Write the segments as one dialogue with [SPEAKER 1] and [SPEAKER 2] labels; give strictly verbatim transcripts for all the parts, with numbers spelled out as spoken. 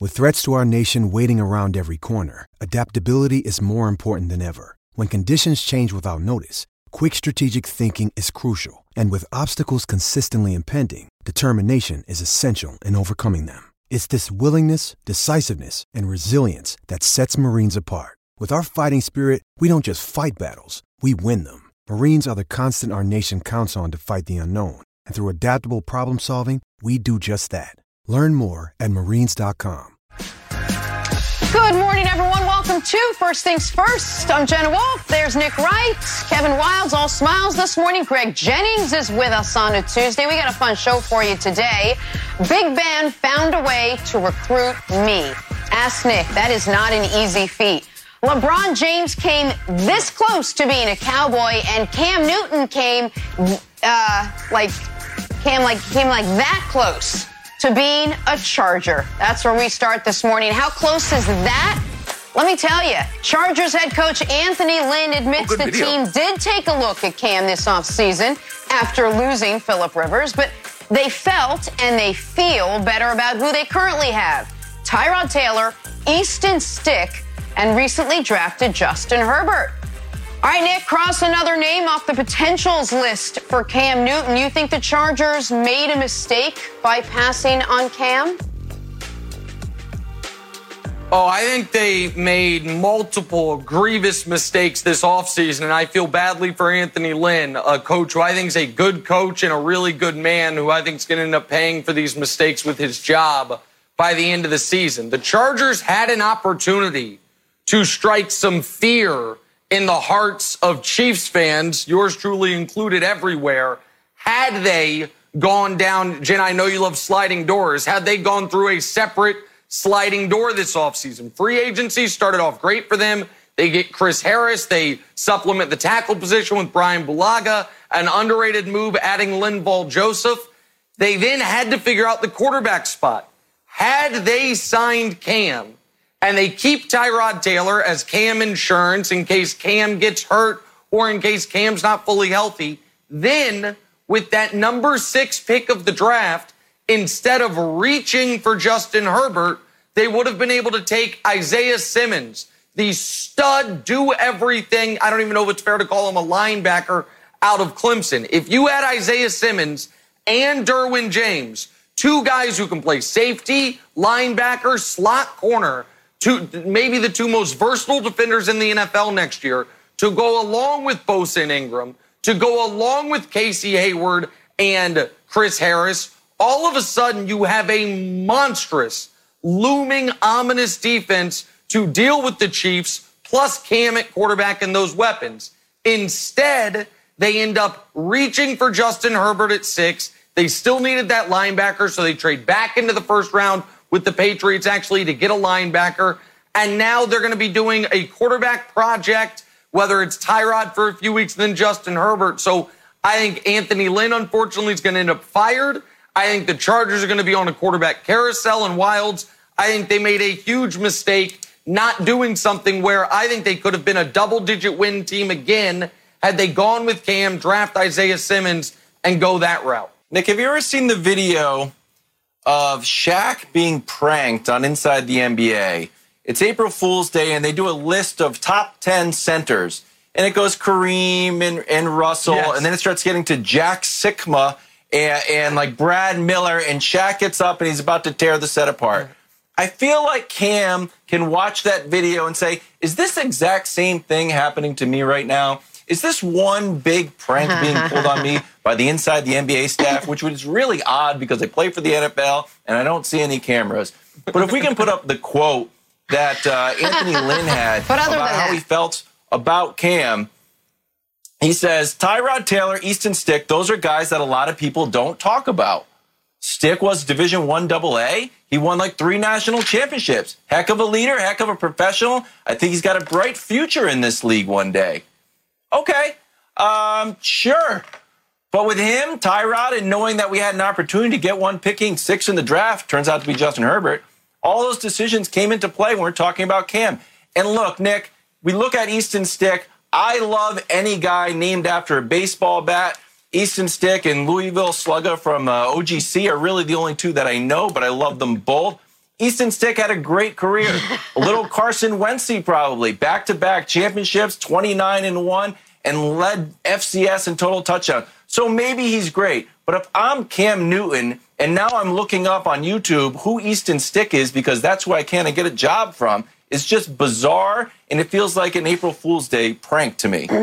[SPEAKER 1] With threats to our nation waiting around every corner, adaptability is more important than ever. When conditions change without notice, quick strategic thinking is crucial. And with obstacles consistently impending, determination is essential in overcoming them. It's this willingness, decisiveness, and resilience that sets Marines apart. With our fighting spirit, we don't just fight battles, we win them. Marines are the constant our nation counts on to fight the unknown. And through adaptable problem solving, we do just that. Learn more at marines dot com.
[SPEAKER 2] Good morning, everyone. Welcome to First Things First. I'm Jenna Wolf. There's Nick Wright. Kevin Wildes, all smiles this morning. Greg Jennings is with us on a Tuesday. We got a fun show for you today. Big Ben found a way to recruit me. Ask Nick. That is not an easy feat. LeBron James came this close to being a Cowboy, and Cam Newton came uh, like Cam like came like that close to being a Charger. That's where we start this morning. How close is that? Let me tell you, Chargers head coach Anthony Lynn admits oh, the video. team did take a look at Cam this offseason after losing Phillip Rivers, but they felt and they feel better about who they currently have. Tyrod Taylor, Easton Stick, and recently drafted Justin Herbert. All right, Nick, cross another name off the potentials list for Cam Newton. You think the Chargers made a mistake by passing on Cam?
[SPEAKER 3] Oh, I think they made multiple grievous mistakes this offseason, and I feel badly for Anthony Lynn, a coach who I think is a good coach and a really good man who I think is going to end up paying for these mistakes with his job by the end of the season. The Chargers had an opportunity to strike some fear in the hearts of Chiefs fans, yours truly included everywhere, had they gone down, Jen, I know you love sliding doors, had they gone through a separate sliding door this offseason. Free agency started off great for them. They get Chris Harris. They supplement the tackle position with Brian Bulaga, an underrated move adding Linval Joseph. They then had to figure out the quarterback spot. Had they signed Cam, and they keep Tyrod Taylor as Cam insurance in case Cam gets hurt or in case Cam's not fully healthy. Then, with that number six pick of the draft, instead of reaching for Justin Herbert, they would have been able to take Isaiah Simmons, the stud, do-everything, I don't even know if it's fair to call him a linebacker, out of Clemson. If you had Isaiah Simmons and Derwin James, two guys who can play safety, linebacker, slot corner, Two, maybe the two most versatile defenders in the N F L next year, to go along with Bosa and Ingram, to go along with Casey Hayward and Chris Harris, all of a sudden you have a monstrous, looming, ominous defense to deal with the Chiefs, plus Cam at quarterback and those weapons. Instead, they end up reaching for Justin Herbert at six. They still needed that linebacker, so they trade back into the first round with the Patriots actually to get a linebacker. And now they're going to be doing a quarterback project, whether it's Tyrod for a few weeks, then Justin Herbert. So I think Anthony Lynn, unfortunately, is going to end up fired. I think the Chargers are going to be on a quarterback carousel and Wildes. I think they made a huge mistake not doing something where I think they could have been a double-digit win team again had they gone with Cam, draft Isaiah Simmons, and go that route.
[SPEAKER 4] Nick, have you ever seen the video of Shaq being pranked on Inside the N B A? It's April Fool's Day, and they do a list of top ten centers. And it goes Kareem and, and Russell, yes. And then it starts getting to Jack Sikma and, and like Brad Miller, and Shaq gets up and he's about to tear the set apart. I feel like Cam can watch that video and say, is this exact same thing happening to me right now? Is this one big prank being pulled on me by the Inside the N B A staff, which was really odd because I play for the N F L and I don't see any cameras. But if we can put up the quote that uh, Anthony Lynn had about how he felt about Cam, he says, Tyrod Taylor, Easton Stick, those are guys that a lot of people don't talk about. Stick was Division One double A. He won like three national championships. Heck of a leader, heck of a professional. I think he's got a bright future in this league one day. Okay, um, sure. But with him, Tyrod, and knowing that we had an opportunity to get one picking six in the draft, turns out to be Justin Herbert, all those decisions came into play when we're talking about Cam. And look, Nick, we look at Easton Stick. I love any guy named after a baseball bat. Easton Stick and Louisville Slugger from uh, O G C are really the only two that I know, but I love them both. Easton Stick had a great career. A little Carson Wentzy probably. Back-to-back championships, twenty-nine and one, and led F C S in total touchdown. So maybe he's great. But if I'm Cam Newton, and now I'm looking up on YouTube who Easton Stick is because that's who I can't get a job from, it's just bizarre, and it feels like an April Fool's Day prank to me.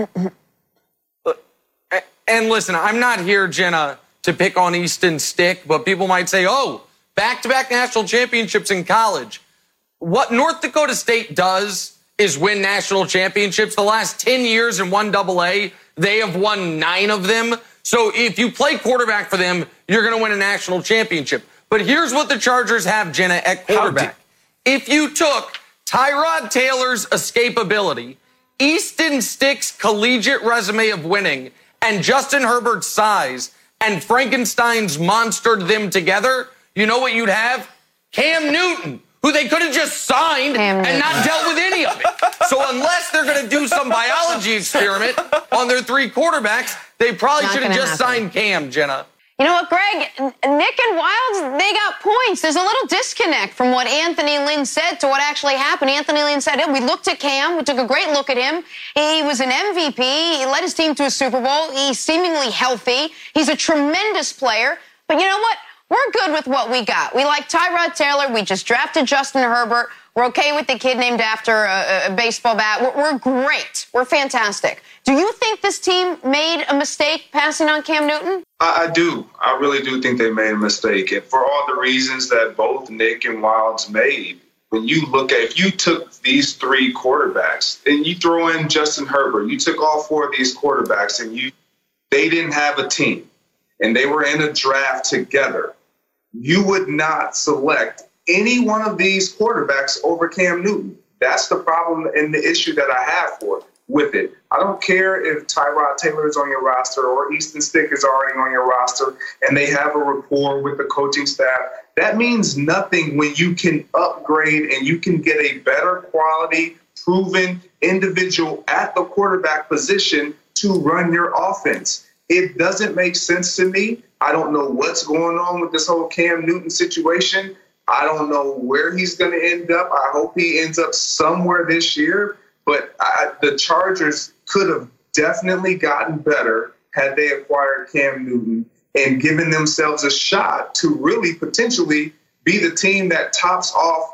[SPEAKER 3] And listen, I'm not here, Jenna, to pick on Easton Stick, but people might say, oh, back-to-back national championships in college. What North Dakota State does is win national championships. The last ten years in one double A, they have won nine of them. So if you play quarterback for them, you're going to win a national championship. But here's what the Chargers have, Jenna, at quarterback. If you took Tyrod Taylor's escapability, Easton Stick's collegiate resume of winning, and Justin Herbert's size, and Frankenstein's monstered them together, you know what you'd have? Cam Newton, who they could have just signed Cam and not dealt with any of it. So unless they're going to do some biology experiment on their three quarterbacks, they probably should have just happen. signed Cam, Jenna.
[SPEAKER 2] You know what, Greg? Nick and Wildes, they got points. There's a little disconnect from what Anthony Lynn said to what actually happened. Anthony Lynn said, we looked at Cam. We took a great look at him. He was an M V P. He led his team to a Super Bowl. He's seemingly healthy. He's a tremendous player. But you know what? We're good with what we got. We like Tyrod Taylor. We just drafted Justin Herbert. We're okay with the kid named after a, a baseball bat. We're, we're great. We're fantastic. Do you think this team made a mistake passing on Cam Newton?
[SPEAKER 5] I, I do. I really do think they made a mistake. And for all the reasons that both Nick and Wildes made, when you look at, if you took these three quarterbacks and you throw in Justin Herbert, you took all four of these quarterbacks and you, they didn't have a team and they were in a draft together, you would not select any one of these quarterbacks over Cam Newton. That's the problem and the issue that I have for with it. I don't care if Tyrod Taylor is on your roster or Easton Stick is already on your roster and they have a rapport with the coaching staff. That means nothing when you can upgrade and you can get a better quality, proven individual at the quarterback position to run your offense. It doesn't make sense to me. I don't know what's going on with this whole Cam Newton situation. I don't know where he's going to end up. I hope he ends up somewhere this year. But I, the Chargers could have definitely gotten better had they acquired Cam Newton and given themselves a shot to really potentially be the team that tops off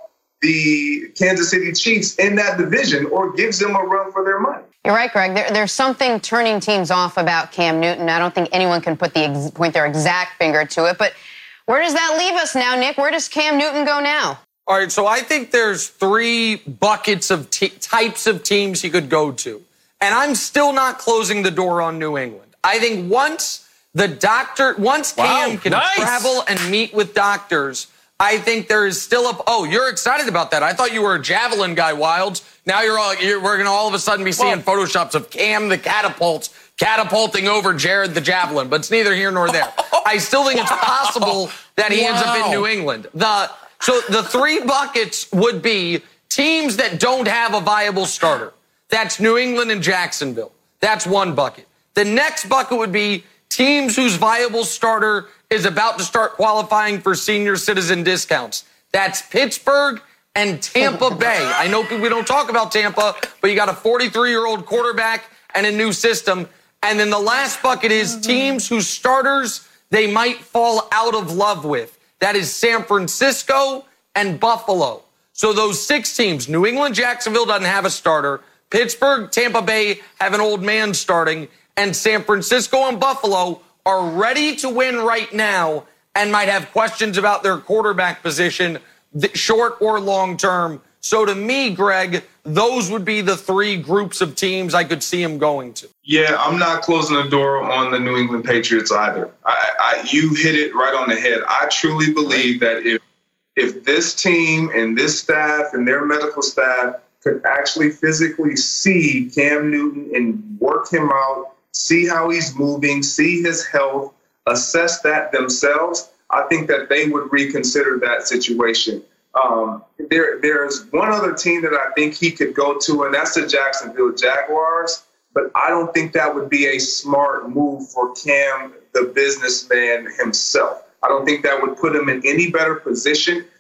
[SPEAKER 5] the Kansas City Chiefs in that division or gives them a run for their money.
[SPEAKER 2] You're right, Greg. There, there's something turning teams off about Cam Newton. I don't think anyone can put the ex- point their exact finger to it. But where does that leave us now, Nick? Where does Cam Newton go now?
[SPEAKER 3] All right, so I think there's three buckets of t- types of teams he could go to. And I'm still not closing the door on New England. I think once the doctor, once
[SPEAKER 4] wow,
[SPEAKER 3] Cam can
[SPEAKER 4] nice.
[SPEAKER 3] travel and meet with doctors, I think there is still a, oh, you're excited about that. I thought you were a javelin guy, Wildes. Now you're all, you're, we're going to all of a sudden be seeing well, Photoshops of Cam the catapult catapulting over Jared the javelin, but it's neither here nor there. I still think it's possible that he wow. ends up in New England. The So the three buckets would be teams that don't have a viable starter. That's New England and Jacksonville. That's one bucket. The next bucket would be teams whose viable starter is about to start qualifying for senior citizen discounts. That's Pittsburgh and Tampa Bay. I know we don't talk about Tampa, but you got a forty-three-year-old quarterback and a new system. And then the last bucket is teams whose starters they might fall out of love with. That is San Francisco and Buffalo. So those six teams, New England, Jacksonville doesn't have a starter. Pittsburgh, Tampa Bay have an old man starting. And San Francisco and Buffalo are ready to win right now and might have questions about their quarterback position, short or long term. So to me, Greg, those would be the three groups of teams I could see him going to.
[SPEAKER 5] Yeah, I'm not closing the door on the New England Patriots either. I, I, you hit it right on the head. I truly believe that if if this team and this staff and their medical staff could actually physically see Cam Newton and work him out, see how he's moving, see his health, assess that themselves, I think that they would reconsider that situation. Um, there, there's one other team that I think he could go to, and that's the Jacksonville Jaguars. But I don't think that would be a smart move for Cam, the businessman himself. I don't think that would put him in any better position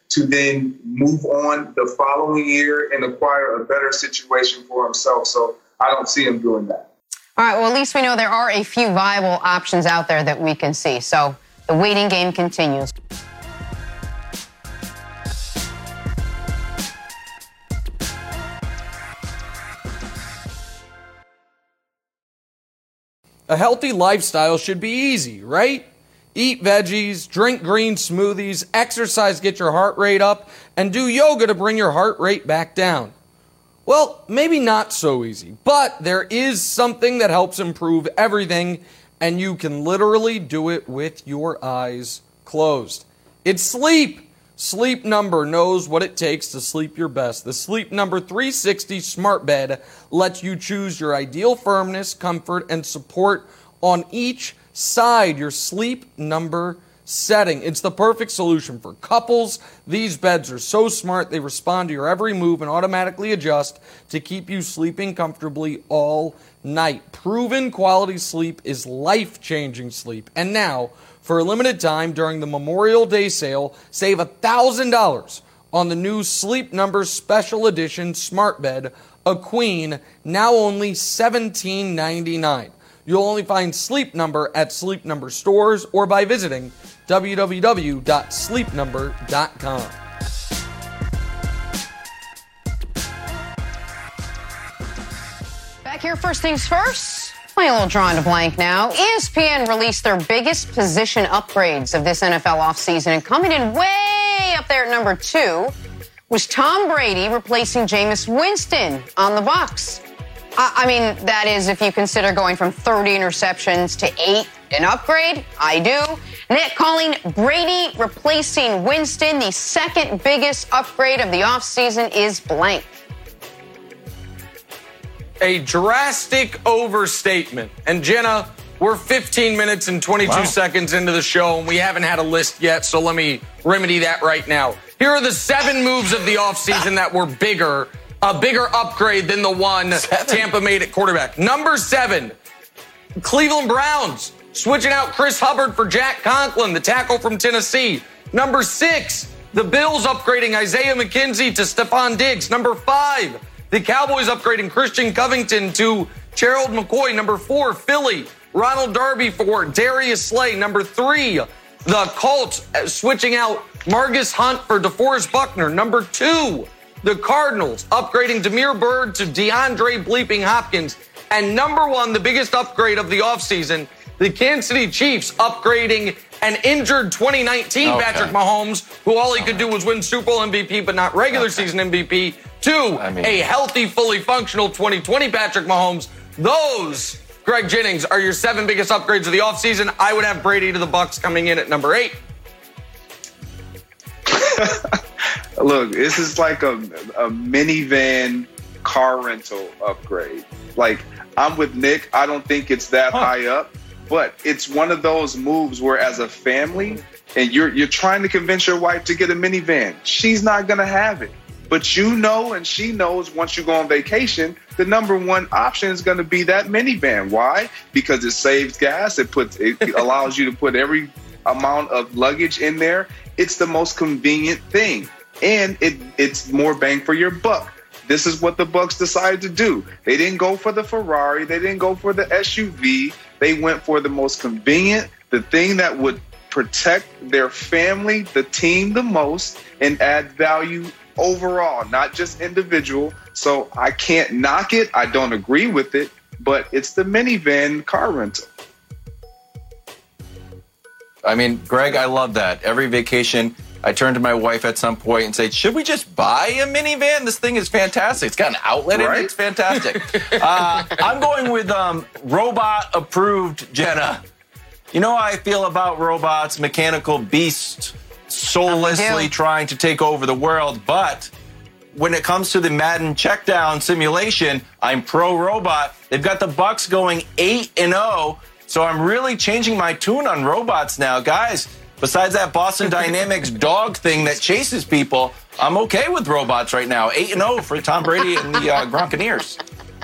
[SPEAKER 5] to then move on the following year and acquire a better situation for himself. So I don't see him doing that.
[SPEAKER 2] All right, well, at least we know there are a few viable options out there that we can see. So the waiting game continues.
[SPEAKER 3] A healthy lifestyle should be easy, right? Eat veggies, drink green smoothies, exercise, get your heart rate up, and do yoga to bring your heart rate back down. Well, maybe not so easy, but there is something that helps improve everything, and you can literally do it with your eyes closed. It's sleep. Sleep Number knows what it takes to sleep your best. The Sleep Number three sixty Smart Bed lets you choose your ideal firmness, comfort, and support on each side, your Sleep Number setting. It's the perfect solution for couples. These beds are so smart, they respond to your every move and automatically adjust to keep you sleeping comfortably all night. Proven quality sleep is life-changing sleep. And now, for a limited time during the Memorial Day sale, save one thousand dollars on the new Sleep Number Special Edition Smart Bed, a queen, now only seventeen ninety-nine. You'll only find Sleep Number at Sleep Number stores or by visiting w w w dot sleep number dot com.
[SPEAKER 2] Back here, first things first. Playing a little drawing to blank now. E S P N released their biggest position upgrades of this N F L offseason, and coming in way up there at number two was Tom Brady replacing Jameis Winston on the Bucs. I mean, that is if you consider going from thirty interceptions to eight an upgrade. I do. Nick calling Brady replacing Winston the second biggest upgrade of the offseason is blank.
[SPEAKER 3] A drastic overstatement. And Jenna, we're fifteen minutes and twenty-two wow. seconds into the show, and we haven't had a list yet, so let me remedy that right now. Here are the seven moves of the offseason that were bigger, a bigger upgrade than the one seven. Tampa made at quarterback. Number seven, Cleveland Browns switching out Chris Hubbard for Jack Conklin, the tackle from Tennessee. Number six, the Bills upgrading Isaiah McKenzie to Stephon Diggs. Number five, the Cowboys upgrading Christian Covington to Gerald McCoy. Number four, Philly, Ronald Darby for Darius Slay. Number three, the Colts switching out Margus Hunt for DeForest Buckner. Number two, the Cardinals upgrading Damiere Byrd to DeAndre Bleeping Hopkins. And number one, the biggest upgrade of the offseason, the Kansas City Chiefs upgrading an injured twenty nineteen okay. Patrick Mahomes, who all he could do was win Super Bowl M V P but not regular okay. season M V P, to I mean, a healthy, fully functional twenty twenty Patrick Mahomes. Those, Greg Jennings, are your seven biggest upgrades of the offseason. I would have Brady to the Bucs coming in at number eight.
[SPEAKER 5] Look, this is like a, a minivan car rental upgrade. Like, I'm with Nick. I don't think it's that huh. high up, but it's one of those moves where as a family, and you're you're trying to convince your wife to get a minivan. She's not going to have it. But you know, and she knows once you go on vacation, the number one option is going to be that minivan. Why? Because it saves gas. It puts it allows you to put every amount of luggage in there. It's the most convenient thing. And it it's more bang for your buck. This is what the Bucs decided to do. They didn't go for the Ferrari. They didn't go for the S U V. They went for the most convenient, the thing that would protect their family, the team the most, and add value overall, not just individual. So I can't knock it. I don't agree with it, but it's the minivan car rental.
[SPEAKER 4] I mean, Greg, I love that. Every vacation, I turn to my wife at some point and say, should we just buy a minivan? This thing is fantastic. It's got an outlet right? in it. It's fantastic. uh, I'm going with um, robot-approved Jenna. You know how I feel about robots, mechanical beasts, soullessly trying to take over the world. But when it comes to the Madden checkdown simulation, I'm pro-robot. They've got the Bucs going eight and oh, so I'm really changing my tune on robots now. Guys, besides that Boston Dynamics dog thing that chases people, I'm okay with robots right now. eight and oh for Tom Brady and the uh, Gronkaneers.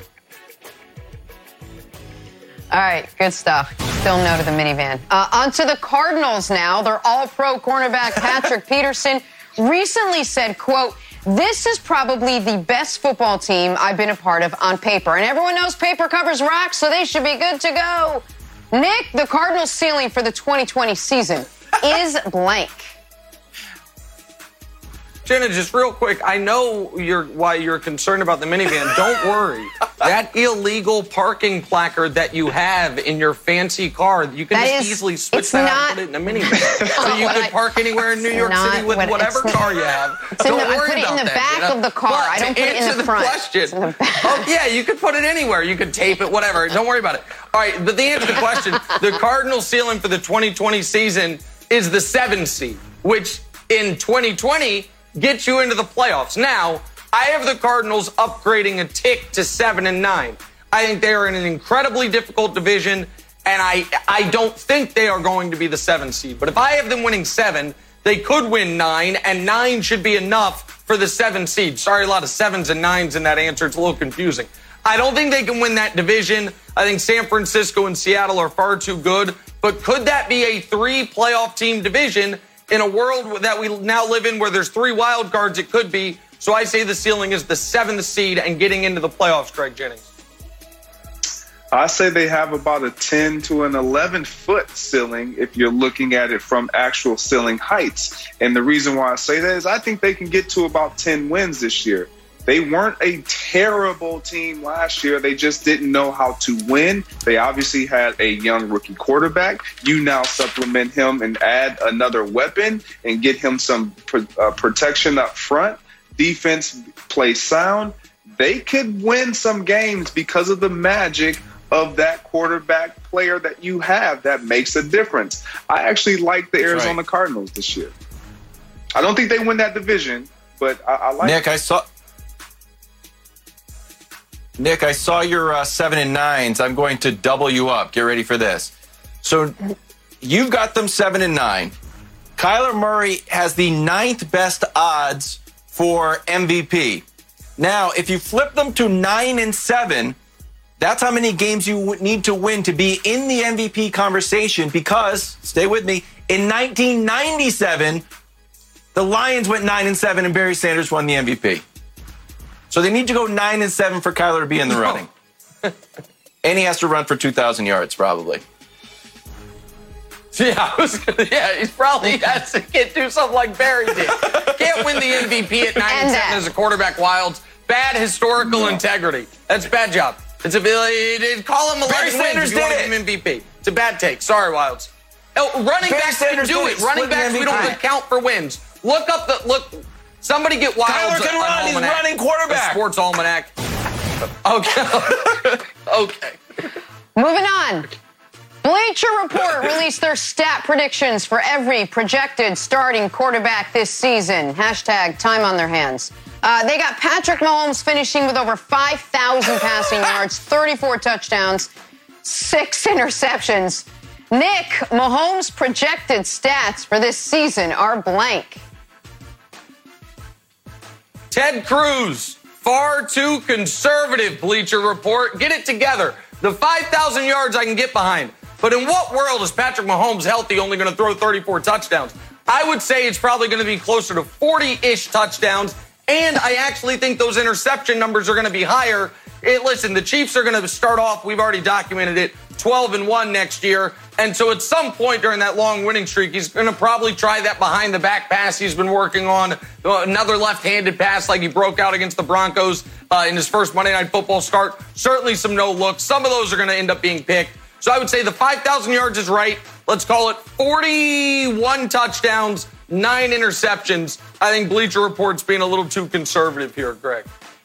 [SPEAKER 2] All right, good stuff. Still no to the minivan. Uh, on to the Cardinals now. Their all-pro cornerback Patrick Peterson recently said, quote, "This is probably the best football team I've been a part of on paper." And everyone knows paper covers rocks, so they should be good to go. Nick, the Cardinals' ceiling for the twenty twenty season is blank.
[SPEAKER 3] Jenna, just real quick, I know you're why you're concerned about the minivan. Don't worry. That illegal parking placard that you have in your fancy car, you can
[SPEAKER 2] That
[SPEAKER 3] just
[SPEAKER 2] is-
[SPEAKER 3] easily switch
[SPEAKER 2] it's
[SPEAKER 3] that
[SPEAKER 2] not-
[SPEAKER 3] out and put it in a minivan. So you could park anywhere in New York
[SPEAKER 2] not
[SPEAKER 3] City with
[SPEAKER 2] what-
[SPEAKER 3] whatever
[SPEAKER 2] it's not-
[SPEAKER 3] car you have.
[SPEAKER 2] It's in
[SPEAKER 3] Don't
[SPEAKER 2] the- I
[SPEAKER 3] worry
[SPEAKER 2] put it in
[SPEAKER 3] about
[SPEAKER 2] the
[SPEAKER 3] that,
[SPEAKER 2] back
[SPEAKER 3] Jenna.
[SPEAKER 2] of the car.
[SPEAKER 3] But
[SPEAKER 2] I don't
[SPEAKER 3] to
[SPEAKER 2] put it in
[SPEAKER 3] answer
[SPEAKER 2] the front.
[SPEAKER 3] question,
[SPEAKER 2] It's in the back.
[SPEAKER 3] oh, yeah, you could put it anywhere. You could tape it, whatever. Don't worry about it. All right, but the answer to the question, the Cardinals' ceiling for the twenty twenty season is the seven seed, which in twenty twenty gets you into the playoffs. Now, I have the Cardinals upgrading a tick to seven and nine. I think they are in an incredibly difficult division, and I I don't think they are going to be the seven seed. But if I have them winning seven, they could win nine, and nine should be enough for the seven seed. Sorry, a lot of sevens and nines in that answer. It's a little confusing. I don't think they can win that division. I think San Francisco and Seattle are far too good. But could that be a three playoff team division in a world that we now live in where there's three wild cards? It could be. So I say the ceiling is the seventh seed and getting into the playoffs, Greg Jennings.
[SPEAKER 5] I say they have about a ten to an eleven foot ceiling if you're looking at it from actual ceiling heights. And the reason why I say that is I think they can get to about ten wins this year. They weren't a terrible team last year. They just didn't know how to win. They obviously had a young rookie quarterback. You now supplement him and add another weapon and get him some pr- uh, protection up front. Defense plays sound. They could win some games because of the magic of that quarterback player that you have that makes a difference. I actually like the Arizona
[SPEAKER 4] right.
[SPEAKER 5] Cardinals this year. I don't think they win that division, but I, I like
[SPEAKER 4] Nick, I saw Nick, I saw your uh, seven and nines. I'm going to double you up. Get ready for this. So you've got them seven and nine. Kyler Murray has the ninth best odds for M V P. Now, if you flip them to nine and seven, that's how many games you would need to win to be in the M V P conversation. Because, stay with me, in nineteen ninety-seven, the Lions went nine and seven, and Barry Sanders won the M V P. So they need to go nine and seven for Kyler to be in the running. And he has to run for two thousand yards, probably.
[SPEAKER 3] Yeah, I was gonna, yeah, he's probably has to get do something like Barry did. Can't win the M V P at nine and, and seven as a quarterback. Wilds, bad historical no. integrity. That's a bad job. It's a they call him eleven wins if you want him M V P. It's a bad take. Sorry, Wilds. Oh, running
[SPEAKER 4] Barry
[SPEAKER 3] backs
[SPEAKER 4] Sanders
[SPEAKER 3] can do it. Running backs we don't count for wins. Look up the look. Somebody get Wilds.
[SPEAKER 4] Kyler can
[SPEAKER 3] a,
[SPEAKER 4] run. He's running quarterback.
[SPEAKER 3] A sports almanac. Okay. Okay.
[SPEAKER 2] Moving on. Bleacher Report released their stat predictions for every projected starting quarterback this season. Hashtag time on their hands. Uh, they got Patrick Mahomes finishing with over five thousand passing yards, thirty-four touchdowns, six interceptions. Nick, Mahomes' projected stats for this season are blank.
[SPEAKER 3] Ted Cruz, far too conservative, Bleacher Report. Get it together. The five thousand yards I can get behind. But in what world is Patrick Mahomes healthy only going to throw thirty-four touchdowns? I would say it's probably going to be closer to forty-ish touchdowns. And I actually think those interception numbers are going to be higher. It, listen, the Chiefs are going to start off, we've already documented it, twelve and one next year. And so at some point during that long winning streak, he's going to probably try that behind the back pass he's been working on. Another left-handed pass like he broke out against the Broncos uh, in his first Monday Night Football start. Certainly some no looks. Some of those are going to end up being picked. So I would say the five thousand yards is right. Let's call it forty-one touchdowns, nine interceptions. I think Bleacher Report's being a little too conservative here, Greg.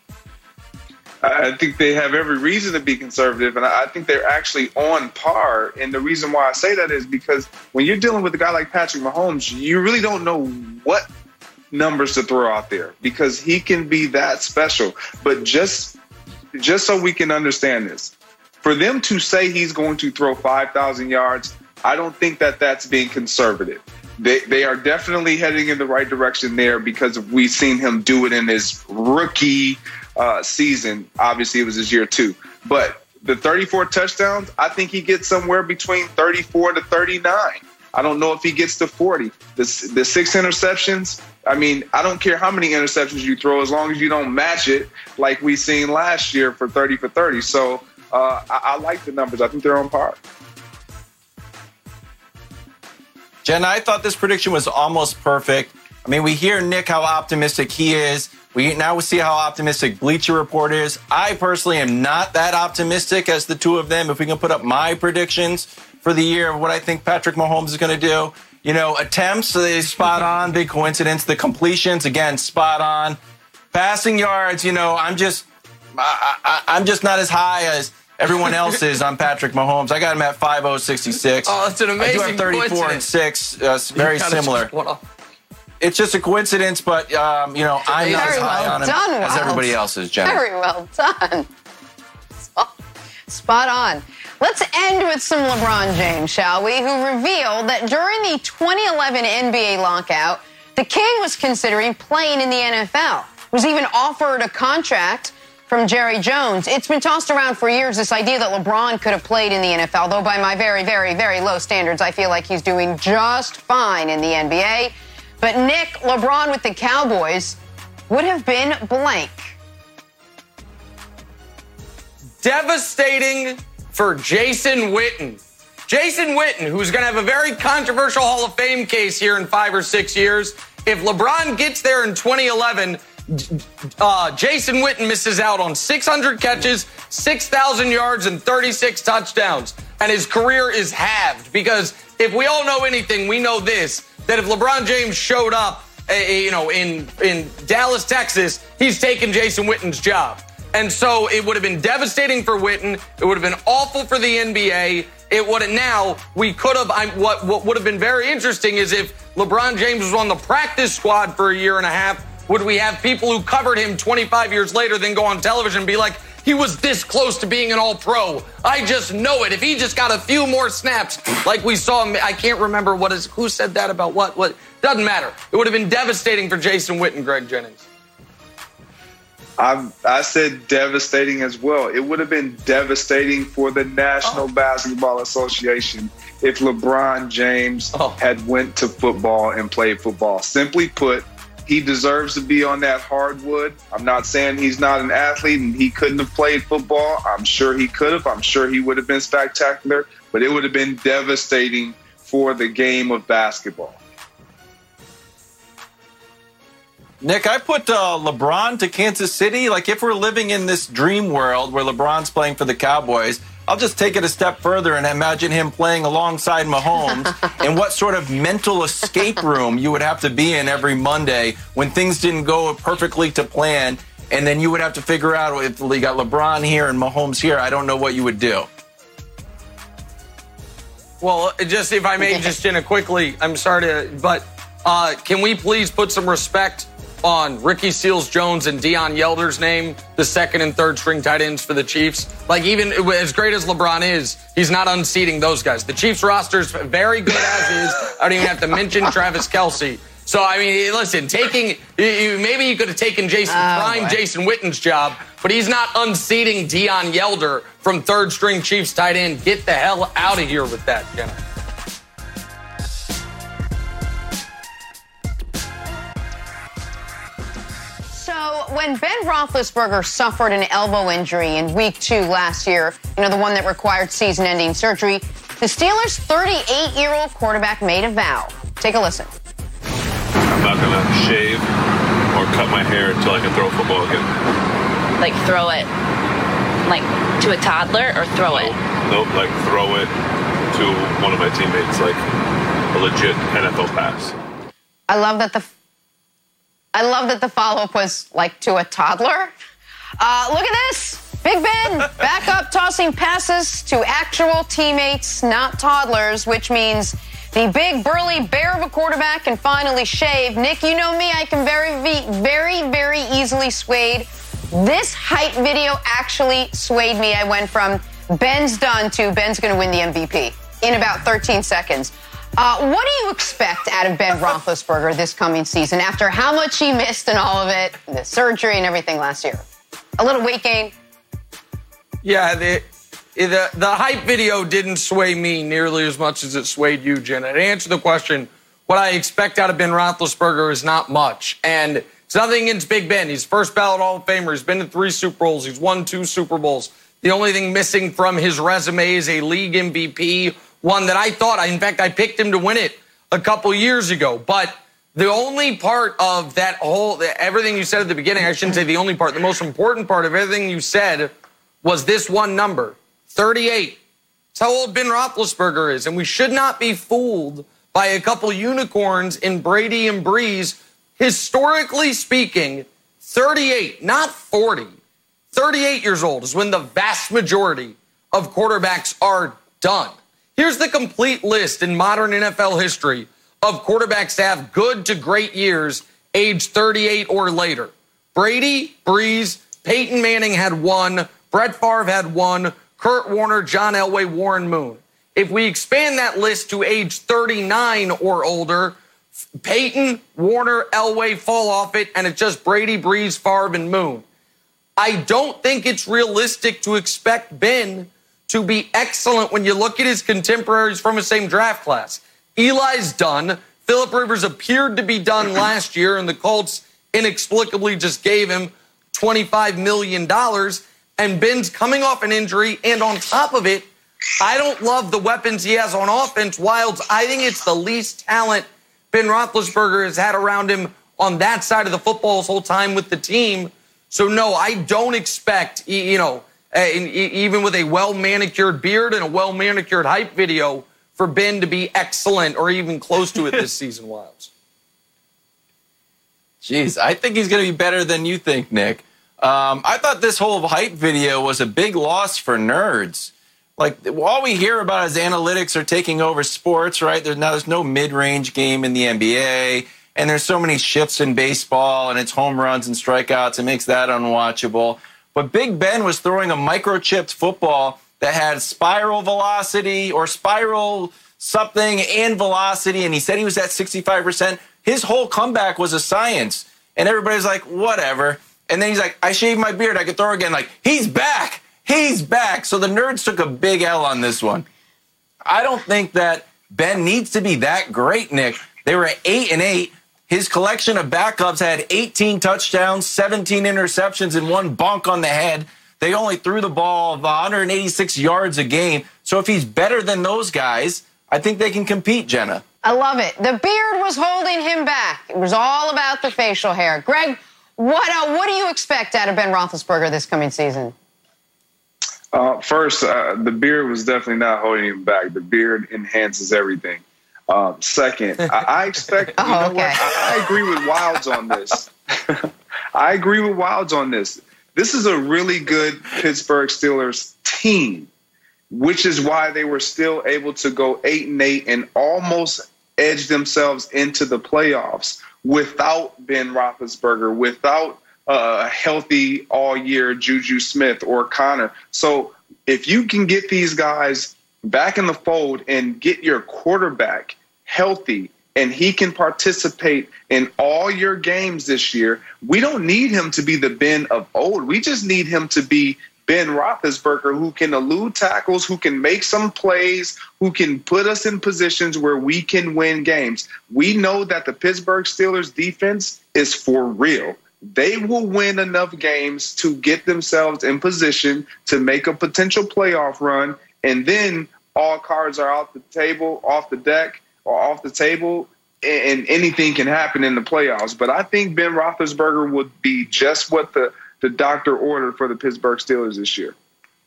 [SPEAKER 5] I think they have every reason to be conservative, and I think they're actually on par. And the reason why I say that is because when you're dealing with a guy like Patrick Mahomes, you really don't know what numbers to throw out there because he can be that special. But just, just so we can understand this, for them to say he's going to throw five thousand yards, I don't think that that's being conservative. They they are definitely heading in the right direction there because we've seen him do it in his rookie uh, season. Obviously, it was his year two. But the thirty-four touchdowns, I think he gets somewhere between thirty-four to thirty-nine. I don't know if he gets to forty. The, the six interceptions, I mean, I don't care how many interceptions you throw as long as you don't match it like we seen last year for thirty for thirty. So uh, I, I like the numbers. I think they're on par.
[SPEAKER 4] Jen, I thought this prediction was almost perfect. I mean, we hear Nick how optimistic he is. We now see how optimistic Bleacher Report is. I personally am not that optimistic as the two of them. If we can put up my predictions for the year of what I think Patrick Mahomes is going to do. You know, attempts, they spot on, big coincidence. The completions, again, spot on. Passing yards, you know, I'm just, I, I, I'm just not as high as everyone else is on Patrick Mahomes. I got him at five oh sixty-six.
[SPEAKER 3] Oh, that's an amazing
[SPEAKER 4] I do have thirty-four and six, uh, very similar. It's just a coincidence, but, um, you know, I'm not as high on him as everybody else is, Jenny.
[SPEAKER 2] Very well done. Spot on. Let's end with some LeBron James, shall we, who revealed that during the twenty eleven N B A lockout, the King was considering playing in the N F L. Was even offered a contract from Jerry Jones. It's been tossed around for years, this idea that LeBron could have played in the N F L, though by my very, very, very low standards, I feel like he's doing just fine in the N B A. But Nick, LeBron with the Cowboys would have been blank.
[SPEAKER 3] Devastating for Jason Witten. Jason Witten, who's going to have a very controversial Hall of Fame case here in five or six years. If LeBron gets there in twenty eleven, uh, Jason Witten misses out on six hundred catches, six thousand yards, and thirty-six touchdowns. And his career is halved. Because if we all know anything, we know this, that if LeBron James showed up, uh, you know, in, in Dallas, Texas, he's taking Jason Witten's job. And so it would have been devastating for Witten. It would have been awful for the N B A. It would have now, we could have, I, what, what would have been very interesting is if LeBron James was on the practice squad for a year and a half, would we have people who covered him twenty-five years later then go on television and be like, he was this close to being an all-pro. I just know it. If he just got a few more snaps like we saw him, I can't remember what is, who said that about what, what, doesn't matter. It would have been devastating for Jason Witten, Greg Jennings.
[SPEAKER 5] I, I said devastating as well. It would have been devastating for the National oh. Basketball Association if LeBron James oh. had went to football and played football. Simply put, he deserves to be on that hardwood. I'm not saying he's not an athlete and he couldn't have played football. I'm sure he could have. I'm sure he would have been spectacular, but it would have been devastating for the game of basketball.
[SPEAKER 4] Nick, I put uh, LeBron to Kansas City. Like, if we're living in this dream world where LeBron's playing for the Cowboys, I'll just take it a step further and imagine him playing alongside Mahomes and what sort of mental escape room you would have to be in every Monday when things didn't go perfectly to plan, and then you would have to figure out if you got LeBron here and Mahomes here. I don't know what you would do.
[SPEAKER 3] Well, just if I may, just Jenna, quickly, I'm sorry to, but uh, can we please put some respect on Ricky Seals-Jones and Deion Yelder's name, the second and third string tight ends for the Chiefs? Like, even as great as LeBron is, he's not unseating those guys. The Chiefs roster's very good as is. I don't even have to mention Travis Kelce. So, I mean, listen, taking you, maybe you could have taken Jason oh, prime boy. Jason Witten's job, but he's not unseating Deion Yelder from third string Chiefs tight end. Get the hell out of here with that, Jenna.
[SPEAKER 2] So when Ben Roethlisberger suffered an elbow injury in week two last year, you know, the one that required season-ending surgery, the Steelers' thirty-eight-year-old quarterback made a vow. Take a listen.
[SPEAKER 6] I'm not going to shave or cut my hair until I can throw a football again.
[SPEAKER 7] Like throw it, like to a toddler, or throw
[SPEAKER 6] nope.
[SPEAKER 7] it?
[SPEAKER 6] Nope, like throw it to one of my teammates, like a legit N F L pass.
[SPEAKER 2] I love that the... I love that the follow-up was, like, to a toddler. Uh, look at this. Big Ben back up tossing passes to actual teammates, not toddlers, which means the big, burly bear of a quarterback can finally shave. Nick, you know me. I can very, very, very easily swayed. This height video actually swayed me. I went from Ben's done to Ben's going to win the M V P in about thirteen seconds. Uh, what do you expect out of Ben Roethlisberger this coming season after how much he missed and all of it, the surgery and everything last year? A little weight gain?
[SPEAKER 3] Yeah, the, the, the hype video didn't sway me nearly as much as it swayed you, Jenna. To answer the question, what I expect out of Ben Roethlisberger is not much. And it's nothing against Big Ben. He's first ballot Hall of Famer. He's been to three Super Bowls. He's won two Super Bowls. The only thing missing from his resume is a league M V P, one that I thought, in fact, I picked him to win it a couple years ago. But the only part of that whole, everything you said at the beginning, I shouldn't say the only part, the most important part of everything you said was this one number, thirty-eight. It's how old Ben Roethlisberger is. And we should not be fooled by a couple unicorns in Brady and Breeze. Historically speaking, thirty-eight, not forty. thirty-eight years old is when the vast majority of quarterbacks are done. Here's the complete list in modern N F L history of quarterbacks to have good to great years, age thirty-eight or later. Brady, Breeze, Peyton Manning had one, Brett Favre had one, Kurt Warner, John Elway, Warren Moon. If we expand that list to age thirty-nine or older, Peyton, Warner, Elway fall off it, and it's just Brady, Breeze, Favre, and Moon. I don't think it's realistic to expect Ben to be excellent when you look at his contemporaries from the same draft class. Eli's done. Phillip Rivers appeared to be done last year, and the Colts inexplicably just gave him twenty-five million dollars. And Ben's coming off an injury, and on top of it, I don't love the weapons he has on offense. Wilds, I think it's the least talent Ben Roethlisberger has had around him on that side of the football his whole time with the team. So, no, I don't expect, you know, even with a well-manicured beard and a well-manicured hype video, for Ben to be excellent or even close to it this season, Wilds.
[SPEAKER 4] Jeez, I think he's going to be better than you think, Nick. Um, I thought this whole hype video was a big loss for nerds. Like, all we hear about is analytics are taking over sports, right? There's now there's no mid-range game in the N B A, and there's so many shifts in baseball, and it's home runs and strikeouts. It makes that unwatchable. But Big Ben was throwing a microchipped football that had spiral velocity or spiral something and velocity, and he said he was at sixty-five percent. His whole comeback was a science, and everybody's like, whatever. And then he's like, I shaved my beard, I could throw again. Like, he's back. He's back. So the nerds took a big L on this one. I don't think that Ben needs to be that great, Nick. They were at eight and eight. His collection of backups had eighteen touchdowns, seventeen interceptions, and one bonk on the head. They only threw the ball of one hundred eighty-six yards a game. So if he's better than those guys, I think they can compete, Jenna.
[SPEAKER 2] I love it. The beard was holding him back. It was all about the facial hair. Greg, what uh, what do you expect out of Ben Roethlisberger this coming season?
[SPEAKER 5] Uh, first, uh, the beard was definitely not holding him back. The beard enhances everything. Um, second, I, I expect,
[SPEAKER 2] oh,
[SPEAKER 5] you know
[SPEAKER 2] okay.
[SPEAKER 5] what? I, I agree with Wilds on this. I agree with Wilds on this. This is a really good Pittsburgh Steelers team, which is why they were still able to go eight and eight and almost edge themselves into the playoffs without Ben Roethlisberger, without a healthy all-year Juju Smith or Connor. So if you can get these guys back in the fold and get your quarterback healthy and he can participate in all your games this year, we don't need him to be the Ben of old. We just need him to be Ben Roethlisberger, who can elude tackles, who can make some plays, who can put us in positions where we can win games. We know that the Pittsburgh Steelers defense is for real. They will win enough games to get themselves in position to make a potential playoff run, and then all cards are off the table, off the deck, or off the table, and anything can happen in the playoffs. But I think Ben Roethlisberger would be just what the, the doctor ordered for the Pittsburgh Steelers this year.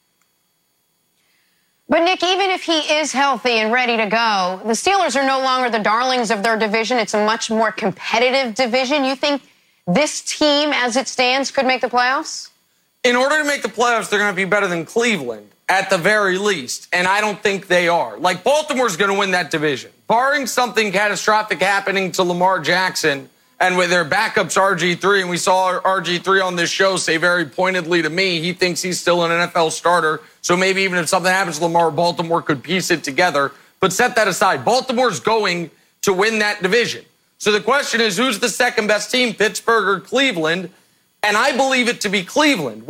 [SPEAKER 2] But, Nick, even if he is healthy and ready to go, the Steelers are no longer the darlings of their division. It's a much more competitive division. You think this team, as it stands, could make the playoffs?
[SPEAKER 3] In order to make the playoffs, they're going to be better than Cleveland, at the very least. And I don't think they are. Like, Baltimore's going to win that division. Barring something catastrophic happening to Lamar Jackson, and with their backups R G three, and we saw R G three on this show say very pointedly to me, he thinks he's still an N F L starter. So maybe even if something happens to Lamar, Baltimore could piece it together. But set that aside. Baltimore's going to win that division. So the question is, who's the second best team, Pittsburgh or Cleveland? And I believe it to be Cleveland. We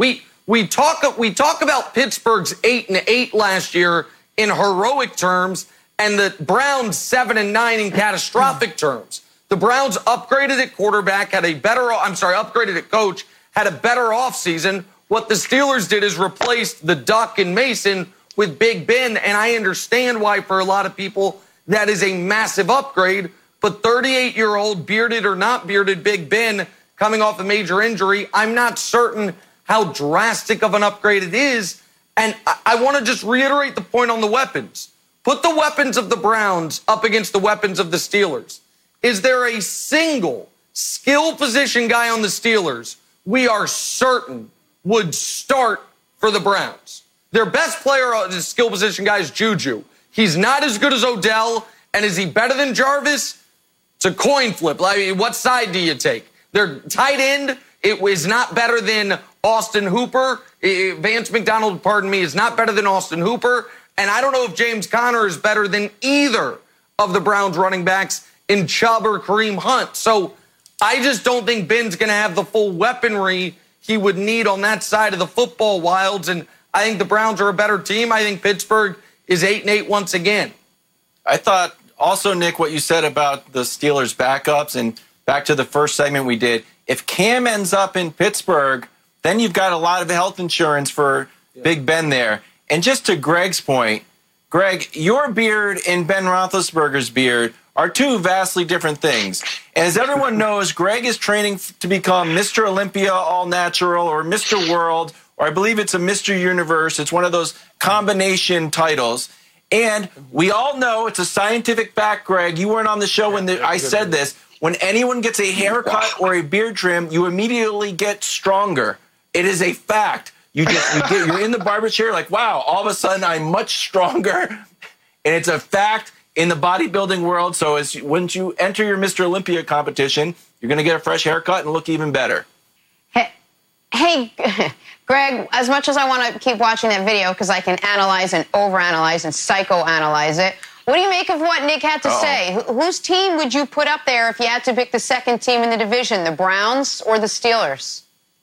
[SPEAKER 3] We talk, we talk about Pittsburgh's eight and eight last year in heroic terms and the Browns seven and nine in catastrophic terms. The Browns upgraded at quarterback, had a better, I'm sorry, upgraded at coach, had a better offseason. What the Steelers did is replaced the Duck and Mason with Big Ben, and I understand why for a lot of people that is a massive upgrade, but thirty-eight-year-old, bearded or not bearded, Big Ben coming off a major injury, I'm not certain how drastic of an upgrade it is, and I, I want to just reiterate the point on the weapons. Put the weapons of the Browns up against the weapons of the Steelers. Is there a single skill position guy on the Steelers we are certain would start for the Browns? Their best player, the skill position guy, is Juju. He's not as good as Odell, and is he better than Jarvis? It's a coin flip. I mean, what side do you take? Their tight end, it was not better than Austin Hooper. Vance McDonald, pardon me, is not better than Austin Hooper. And I don't know if James Conner is better than either of the Browns running backs in Chubb or Kareem Hunt. So I just don't think Ben's going to have the full weaponry he would need on that side of the football, Wilds. And I think the Browns are a better team. I think Pittsburgh is eight and eight once again.
[SPEAKER 4] I thought also, Nick, what you said about the Steelers' backups, and back to the first segment we did, if Cam ends up in Pittsburgh, then you've got a lot of health insurance for yeah. Big Ben there. And just to Greg's point, Greg, your beard and Ben Roethlisberger's beard are two vastly different things. And as everyone knows, Greg is training to become Mister Olympia All-Natural or Mister World, or I believe it's a Mister Universe. It's one of those combination titles. And we all know it's a scientific fact, Greg. You weren't on the show when the, I said this. When anyone gets a haircut or a beard trim, you immediately get stronger. It is a fact. You just you get, you're in the barber chair like, wow, all of a sudden I'm much stronger. And it's a fact in the bodybuilding world. So as you, once you enter your Mister Olympia competition, you're going to get a fresh haircut and look even better.
[SPEAKER 2] Hey, hey Greg, as much as I want to keep watching that video because I can analyze and overanalyze and psychoanalyze it, what do you make of what Nick had to Uh-oh. say? Wh- whose team would you put up there if you had to pick the second team in the division, the Browns or the Steelers?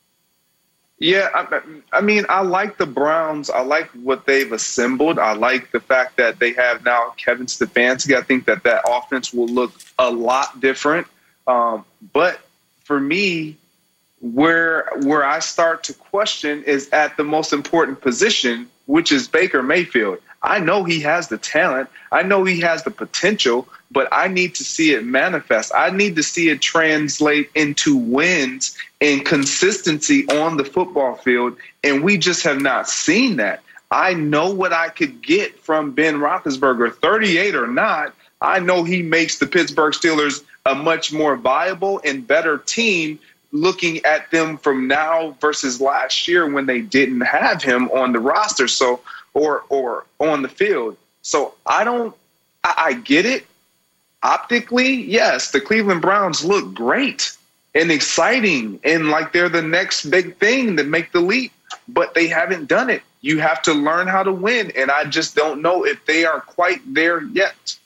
[SPEAKER 5] Yeah, I, I mean, I like the Browns. I like what they've assembled. I like the fact that they have now Kevin Stefanski. I think that that offense will look a lot different. Um, but for me, where where I start to question is at the most important position, which is Baker Mayfield. I know he has the talent. I know he has the potential, but I need to see it manifest. I need to see it translate into wins and consistency on the football field, and we just have not seen that. I know what I could get from Ben Roethlisberger, thirty-eight or not. I know he makes the Pittsburgh Steelers a much more viable and better team looking at them from now versus last year when they didn't have him on the roster. So or or on the field. So I don't I, I get it. Optically, yes, the Cleveland Browns look great and exciting and like they're the next big thing that make the leap, but they haven't done it. You have to learn how to win, and I just don't know if they are quite there yet.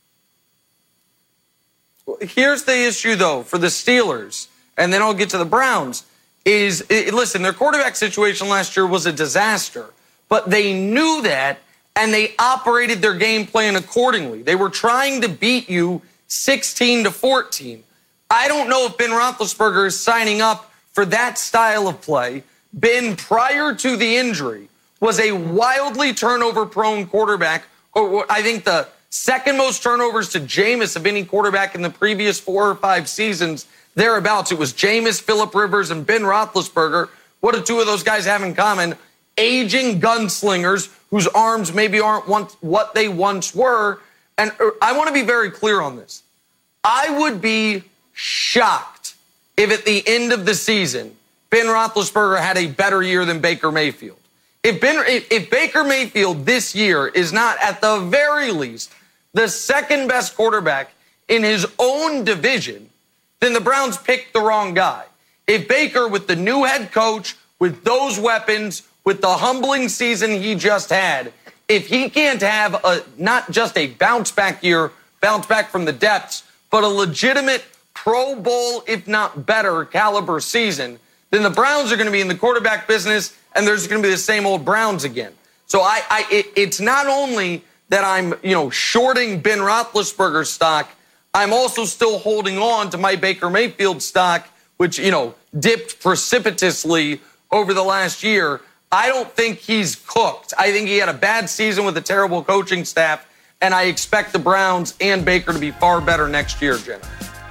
[SPEAKER 3] Well, here's the issue, though, for the Steelers, and then I'll get to the Browns, is, it, listen, their quarterback situation last year was a disaster. But they knew that, and they operated their game plan accordingly. They were trying to beat you sixteen to fourteen. I don't know if Ben Roethlisberger is signing up for that style of play. Ben, prior to the injury, was a wildly turnover-prone quarterback. Or I think the second most turnovers to Jameis of any quarterback in the previous four or five seasons, thereabouts. It was Jameis, Phillip Rivers, and Ben Roethlisberger. What do two of those guys have in common? Aging gunslingers whose arms maybe aren't once what they once were. And I want to be very clear on this. I would be shocked if at the end of the season, Ben Roethlisberger had a better year than Baker Mayfield. If, ben, if, if Baker Mayfield this year is not, at the very least, the second best quarterback in his own division, then the Browns picked the wrong guy. If Baker, with the new head coach, with those weapons, with the humbling season he just had, if he can't have a not just a bounce back year, bounce back from the depths, but a legitimate Pro Bowl, if not better, caliber season, then the Browns are going to be in the quarterback business, and there's going to be the same old Browns again. So I, I it, it's not only that I'm, you know, shorting Ben Roethlisberger's stock, I'm also still holding on to my Baker Mayfield stock, which, you know, dipped precipitously over the last year. I don't think he's cooked. I think he had a bad season with a terrible coaching staff, and I expect the Browns and Baker to be far better next year, Jenna.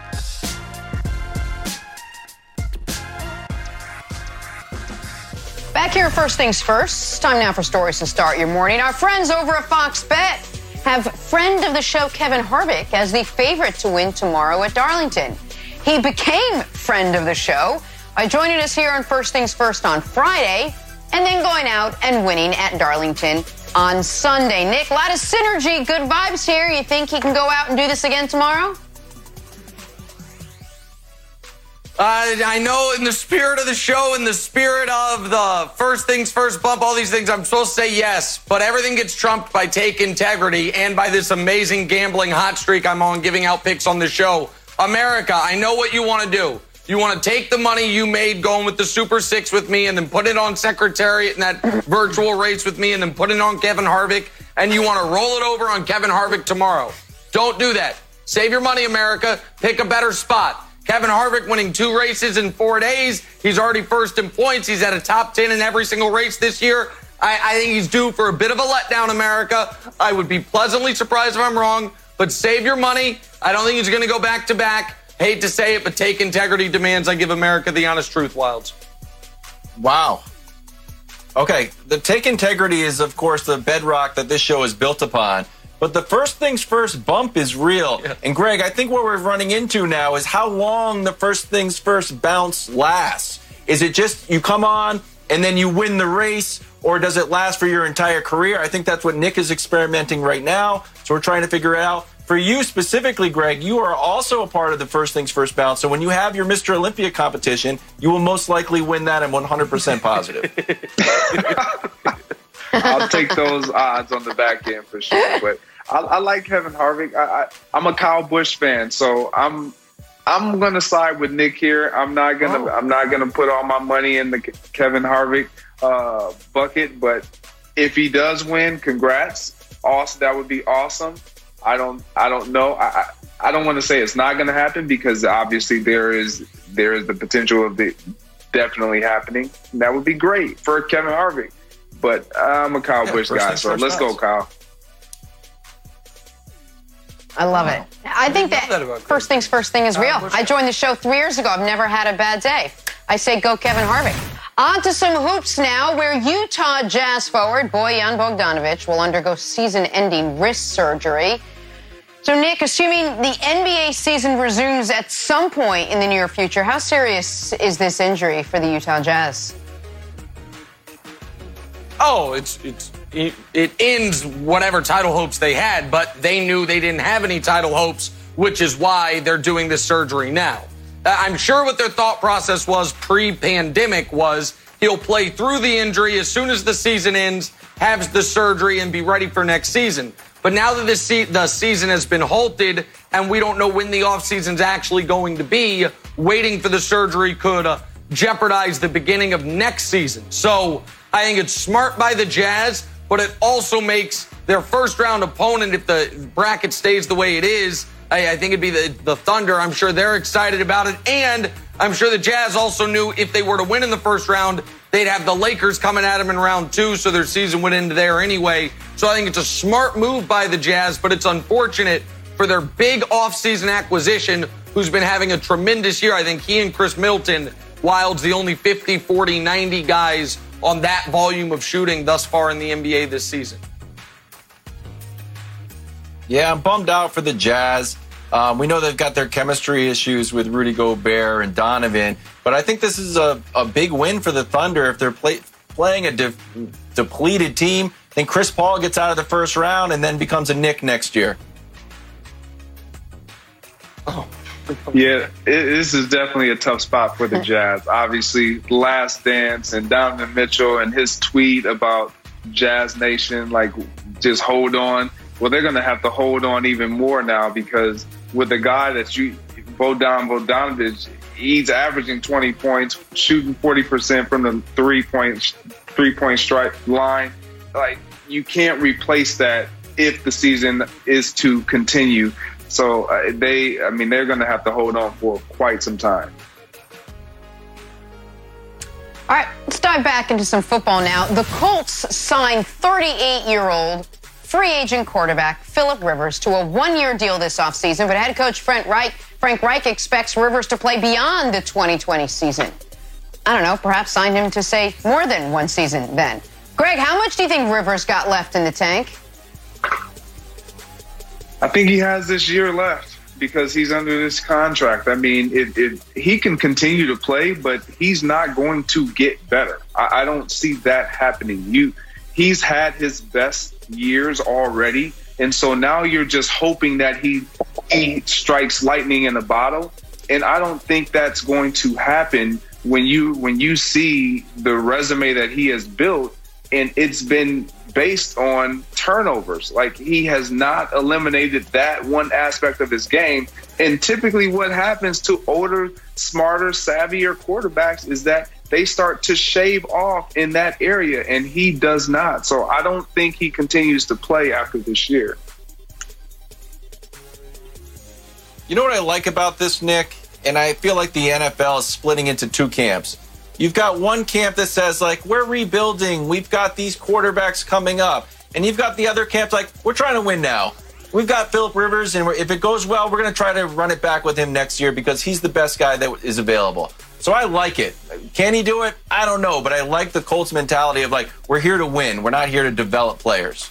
[SPEAKER 2] Back here, first things first. Time now for stories to start your morning. Our friends over at Fox Bet have friend of the show Kevin Harvick as the favorite to win tomorrow at Darlington. He became friend of the show by joining us here on First Things First on Friday and then going out and winning at Darlington on Sunday. Nick, a lot of synergy, good vibes here. You think he can go out and do this again tomorrow?
[SPEAKER 3] Uh, I know in the spirit of the show, in the spirit of the First Things First bump, all these things, I'm supposed to say yes, but everything gets trumped by Take Integrity and by this amazing gambling hot streak I'm on giving out picks on the show. America, I know what you want to do. You want to take the money you made going with the Super Six with me and then put it on Secretariat in that virtual race with me and then put it on Kevin Harvick, and you want to roll it over on Kevin Harvick tomorrow. Don't do that. Save your money, America. Pick a better spot. Kevin Harvick winning two races in four days. He's already first in points. He's at a top ten in every single race this year. I, I think he's due for a bit of a letdown, America. I would be pleasantly surprised if I'm wrong, but save your money. I don't think he's going to go back-to-back. Hate to say it, but Take Integrity demands I give America the honest truth, Wilds.
[SPEAKER 4] Wow. Okay, the Take Integrity is, of course, the bedrock that this show is built upon. But the First Things First bump is real. Yeah. And, Greg, I think what we're running into now is how long the First Things First bounce lasts. Is it just you come on and then you win the race, or does it last for your entire career? I think that's what Nick is experimenting right now, so we're trying to figure it out. For you specifically, Greg, you are also a part of the First Things First bounce, so when you have your Mister Olympia competition, you will most likely win that. I'm one hundred percent positive.
[SPEAKER 5] I'll take those odds on the back end for sure. But I, I like Kevin Harvick. I, I, I'm a Kyle Busch fan, so I'm I'm gonna side with Nick here. I'm not gonna oh. I'm not gonna put all my money in the Kevin Harvick uh, bucket. But if he does win, congrats! Awesome, that would be awesome. I don't I don't know. I I, I don't want to say it's not gonna happen because obviously there is there is the potential of it definitely happening. That would be great for Kevin Harvick. But I'm a Kyle yeah, Busch guy, so let's go, Kyle.
[SPEAKER 2] I love it. I think that, that First Things First thing is real. Uh, I joined the show three years ago. I've never had a bad day. I say go Kevin Harvick. On to some hoops now, where Utah Jazz forward Bojan Bogdanovic will undergo season-ending wrist surgery. So, Nick, assuming the N B A season resumes at some point in the near future, how serious is this injury for the Utah Jazz?
[SPEAKER 3] Oh, it's it's it, it ends whatever title hopes they had, but they knew they didn't have any title hopes, which is why they're doing this surgery now. I'm sure what their thought process was pre-pandemic was he'll play through the injury as soon as the season ends, have the surgery, and be ready for next season. But now that this se- the season has been halted and we don't know when the offseason's actually going to be, waiting for the surgery could uh, jeopardize the beginning of next season. So I think it's smart by the Jazz, but it also makes their first-round opponent, if the bracket stays the way it is, I, I think it'd be the, the Thunder. I'm sure they're excited about it, and I'm sure the Jazz also knew if they were to win in the first round, they'd have the Lakers coming at them in round two, so their season went into there anyway. So I think it's a smart move by the Jazz, but it's unfortunate for their big offseason acquisition, who's been having a tremendous year. I think he and Chris Middleton, Wild's the only fifty, forty, ninety guys on that volume of shooting thus far in the N B A this season.
[SPEAKER 4] Yeah, I'm bummed out for the Jazz. Um, we know they've got their chemistry issues with Rudy Gobert and Donovan, but I think this is a, a big win for the Thunder if they're play, playing a de- depleted team. Then Chris Paul gets out of the first round and then becomes a Knick next year.
[SPEAKER 5] Oh. Yeah, it, this is definitely a tough spot for the Jazz. Obviously, Last Dance and Donovan Mitchell and his tweet about Jazz Nation, like, just hold on. Well, they're going to have to hold on even more now because with the guy that you, Bojan Bogdanovic, he's averaging twenty points, shooting forty percent from the three-point three-point strike line. Like, you can't replace that if the season is to continue. So uh, they, I mean, they're going to have to hold on for quite some time.
[SPEAKER 2] All right, let's dive back into some football now. The Colts signed thirty-eight-year-old free agent quarterback Philip Rivers to a one-year deal this offseason, but head coach Frank Reich, Frank Reich expects Rivers to play beyond the twenty twenty season. I don't know, perhaps sign him to, say, more than one season then. Greg, how much do you think Rivers got left in the tank?
[SPEAKER 5] I think he has this year left because he's under this contract. I mean, it, it, he can continue to play, but he's not going to get better. I, I don't see that happening. You, he's had his best years already, and so now you're just hoping that he, he strikes lightning in a bottle, and I don't think that's going to happen when you when you see the resume that he has built, and it's been based on turnovers. Like, he has not eliminated that one aspect of his game. And typically what happens to older, smarter, savvier quarterbacks is that they start to shave off in that area, and he does not. So I don't think he continues to play after this year.
[SPEAKER 4] You know what I like about this, Nick? And I feel like the N F L is splitting into two camps. You've got one camp that says, like, we're rebuilding. We've got these quarterbacks coming up. And you've got the other camp like, we're trying to win now. We've got Philip Rivers, and we're, if it goes well, we're going to try to run it back with him next year because he's the best guy that is available. So I like it. Can he do it? I don't know. But I like the Colts mentality of, like, we're here to win. We're not here to develop players.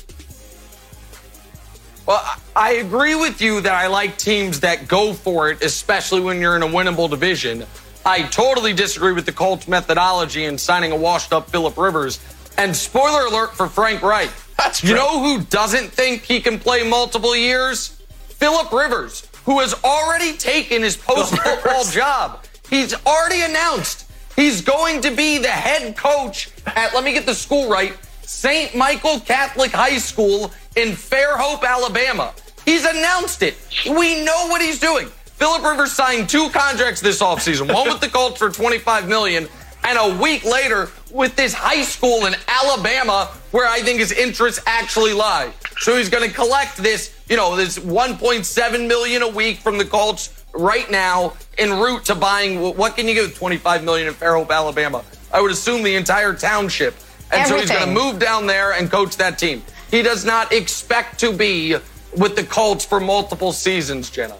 [SPEAKER 3] Well, I agree with you that I like teams that go for it, especially when you're in a winnable division. I totally disagree with the Colts' methodology in signing a washed-up Philip Rivers. And spoiler alert for Frank Reich.
[SPEAKER 4] That's true.
[SPEAKER 3] You know who doesn't think he can play multiple years? Philip Rivers, who has already taken his post-football job. He's already announced he's going to be the head coach at, let me get the school right, Saint Michael Catholic High School in Fairhope, Alabama. He's announced it. We know what he's doing. Philip Rivers signed two contracts this offseason, one with the Colts for twenty-five million dollars, and a week later with this high school in Alabama where I think his interests actually lie. So he's going to collect this, you know, this one point seven million dollars a week from the Colts right now en route to buying, what can you get with twenty-five million dollars in Fairhope, Alabama? I would assume the entire township. And Everything. So he's going to move down there and coach that team. He does not expect to be with the Colts for multiple seasons, Jenna.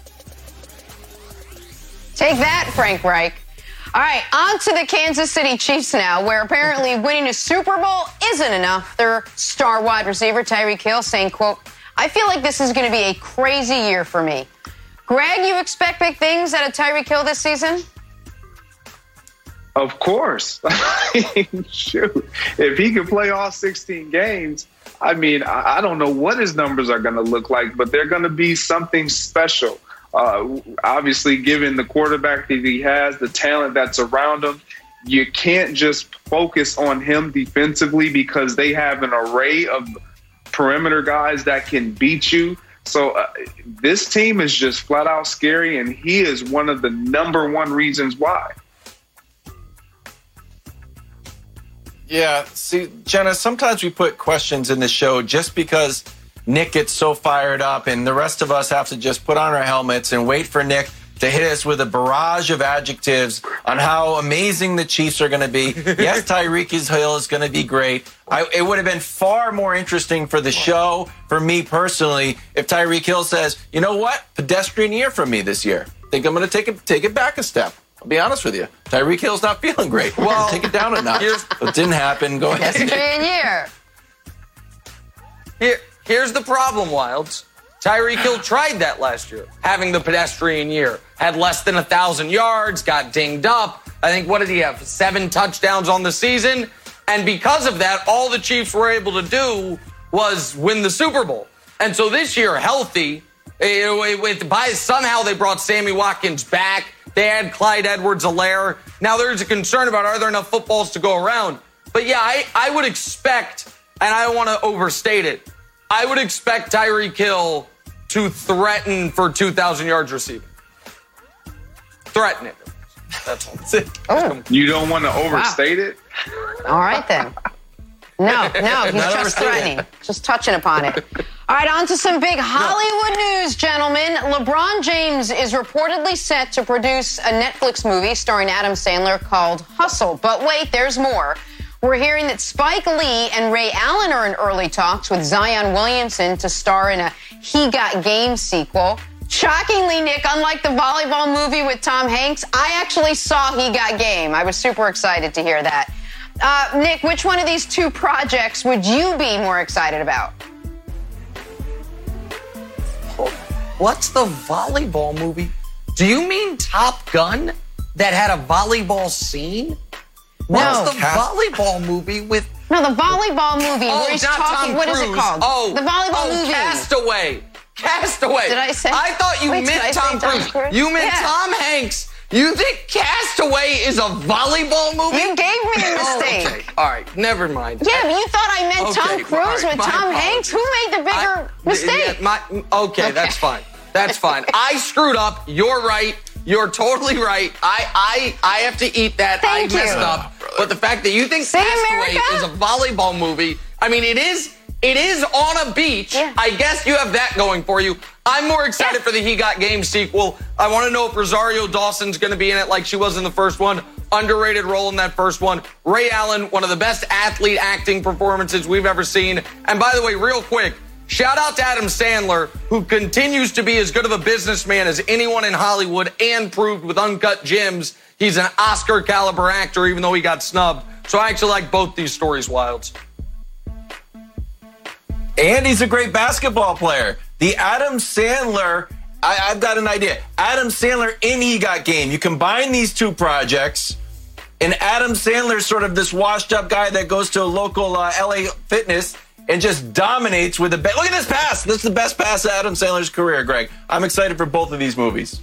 [SPEAKER 2] Take that, Frank Reich. All right, on to the Kansas City Chiefs now, where apparently winning a Super Bowl isn't enough. Their star wide receiver, Tyreek Hill, saying, quote, I feel like this is going to be a crazy year for me. Greg, you expect big things out of Tyreek Hill this season?
[SPEAKER 5] Of course. Shoot. If he can play all sixteen games, I mean, I don't know what his numbers are going to look like, but they're going to be something special. Uh, obviously, given the quarterback that he has, the talent that's around him, you can't just focus on him defensively because they have an array of perimeter guys that can beat you. So uh, this team is just flat out scary, and he is one of the number one reasons why.
[SPEAKER 4] Yeah, see, Jenna, sometimes we put questions in the show just because Nick gets so fired up and the rest of us have to just put on our helmets and wait for Nick to hit us with a barrage of adjectives on how amazing the Chiefs are going to be. Yes, Tyreek Hill is going to be great. I, it would have been far more interesting for the show, for me personally, if Tyreek Hill says, you know what, pedestrian year for me this year. I think I'm going to take it, take it back a step. I'll be honest with you. Tyreek Hill's not feeling great. Well, take it down a notch. It didn't happen. Go ahead.
[SPEAKER 2] Pedestrian year.
[SPEAKER 3] Here. Here's the problem, Wilds. Tyreek Hill tried that last year, having the pedestrian year. Had less than one thousand yards, got dinged up. I think, what did he have, seven touchdowns on the season? And because of that, all the Chiefs were able to do was win the Super Bowl. And so this year, healthy, with, by, somehow they brought Sammy Watkins back. They had Clyde Edwards-Helaire. Now there's a concern about are there enough footballs to go around. But yeah, I, I would expect, and I don't want to overstate it, I would expect Tyreek Hill to threaten for two thousand yards receiving. threaten it. That's all.
[SPEAKER 2] Oh.
[SPEAKER 5] You don't want to overstate
[SPEAKER 2] wow.
[SPEAKER 5] it?
[SPEAKER 2] All right, then. No, no, he's
[SPEAKER 4] Not
[SPEAKER 2] just threatening, just touching upon it. All right, on to some big Hollywood no. news, gentlemen. LeBron James is reportedly set to produce a Netflix movie starring Adam Sandler called Hustle. But wait, there's more. We're hearing that Spike Lee and Ray Allen are in early talks with Zion Williamson to star in a He Got Game sequel. Shockingly, Nick, unlike the volleyball movie with Tom Hanks, I actually saw He Got Game. I was super excited to hear that. Uh, Nick, which one of these two projects would you be more excited about?
[SPEAKER 3] What's the volleyball movie? Do you mean Top Gun that had a volleyball scene? What's
[SPEAKER 2] No.
[SPEAKER 3] the volleyball movie with...
[SPEAKER 2] No, the volleyball movie
[SPEAKER 3] Oh,
[SPEAKER 2] where he's
[SPEAKER 3] not
[SPEAKER 2] talking...
[SPEAKER 3] Tom
[SPEAKER 2] What is it
[SPEAKER 3] Cruise.
[SPEAKER 2] called?
[SPEAKER 3] Oh,
[SPEAKER 2] the volleyball
[SPEAKER 3] oh,
[SPEAKER 2] movie.
[SPEAKER 3] Castaway. Castaway.
[SPEAKER 2] Did I say-
[SPEAKER 3] I thought you
[SPEAKER 2] Wait, did
[SPEAKER 3] meant
[SPEAKER 2] I say
[SPEAKER 3] Tom
[SPEAKER 2] Tom
[SPEAKER 3] Cruise.
[SPEAKER 2] Cruise?
[SPEAKER 3] You meant
[SPEAKER 2] Yeah.
[SPEAKER 3] Tom Hanks. You think Castaway is a volleyball movie?
[SPEAKER 2] You gave me a
[SPEAKER 3] Oh,
[SPEAKER 2] mistake.
[SPEAKER 3] okay. All right, never mind.
[SPEAKER 2] Yeah, but you thought I meant
[SPEAKER 3] Okay,
[SPEAKER 2] Tom Cruise
[SPEAKER 3] all right,
[SPEAKER 2] with
[SPEAKER 3] my
[SPEAKER 2] Tom
[SPEAKER 3] apologies.
[SPEAKER 2] Hanks. Who made the bigger
[SPEAKER 3] I-
[SPEAKER 2] mistake?
[SPEAKER 3] yeah, my, okay,
[SPEAKER 2] Okay.
[SPEAKER 3] that's fine. That's fine. I screwed up. You're right. You're totally right. I I I have to eat that.
[SPEAKER 2] Thank
[SPEAKER 3] I messed
[SPEAKER 2] you.
[SPEAKER 3] up. But the fact that you think
[SPEAKER 2] See,
[SPEAKER 3] Castaway
[SPEAKER 2] America?
[SPEAKER 3] is a volleyball movie, I mean, it is. It is on a beach.
[SPEAKER 2] Yeah.
[SPEAKER 3] I guess you have that going for you. I'm more excited
[SPEAKER 2] Yeah.
[SPEAKER 3] for the He Got Game sequel. I want to know if Rosario Dawson's going to be in it like she was in the first one. Underrated role in that first one. Ray Allen, one of the best athlete acting performances we've ever seen. And by the way, real quick, shout out to Adam Sandler, who continues to be as good of a businessman as anyone in Hollywood and proved with Uncut Gems he's an Oscar caliber actor, even though he got snubbed. So I actually like both these stories, Wilds.
[SPEAKER 4] And he's a great basketball player. The Adam Sandler, I, I've got an idea. Adam Sandler in He Got Game. You combine these two projects, and Adam Sandler's sort of this washed up guy that goes to a local uh, L A fitness and just dominates with a bet. Look at this pass. This is the best pass of Adam Sandler's career, Greg. I'm excited for both of these movies.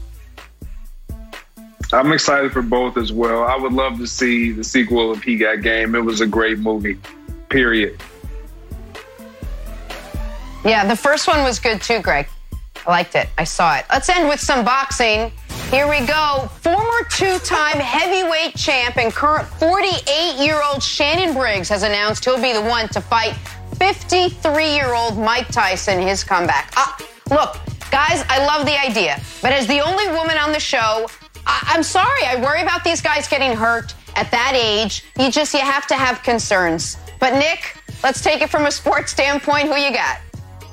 [SPEAKER 5] I'm excited for both as well. I would love to see the sequel of He Got Game. It was a great movie, period.
[SPEAKER 2] Yeah, the first one was good too, Greg. I liked it. I saw it. Let's end with some boxing. Here we go. Former two-time heavyweight champ and current forty-eight-year-old Shannon Briggs has announced he'll be the one to fight fifty-three-year-old Mike Tyson in his comeback. Uh, look, guys, I love the idea. But as the only woman on the show, I- I'm sorry. I worry about these guys getting hurt at that age. You just, you have to have concerns. But Nick, let's take it from a sports standpoint. Who you got?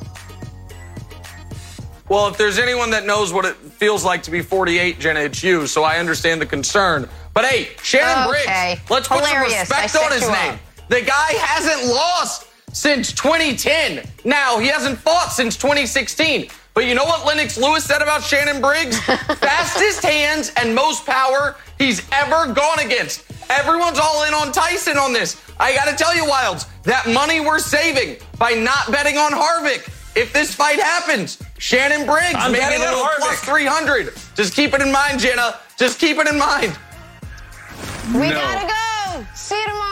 [SPEAKER 3] Well, if there's anyone that knows what it feels like to be forty-eight, Jenna, it's you, so I understand the concern. But hey, Shannon
[SPEAKER 2] Okay.
[SPEAKER 3] Briggs, let's put
[SPEAKER 2] Hilarious.
[SPEAKER 3] some
[SPEAKER 2] I
[SPEAKER 3] respect
[SPEAKER 2] set
[SPEAKER 3] on his
[SPEAKER 2] you
[SPEAKER 3] name.
[SPEAKER 2] up.
[SPEAKER 3] The guy hasn't lost since twenty ten. Now, he hasn't fought since twenty sixteen. But you know what Lennox Lewis said about Shannon Briggs? Fastest hands and most power he's ever gone against. Everyone's all in on Tyson on this. I got to tell you, Wilds, that money we're saving by not betting on Harvick. If this fight happens, Shannon Briggs,
[SPEAKER 4] I'm
[SPEAKER 3] maybe a
[SPEAKER 4] betting on
[SPEAKER 3] little
[SPEAKER 4] Harvick.
[SPEAKER 3] plus three hundred. Just keep it in mind, Jenna. Just keep it in mind.
[SPEAKER 2] We
[SPEAKER 5] No.
[SPEAKER 2] gotta go. See you tomorrow.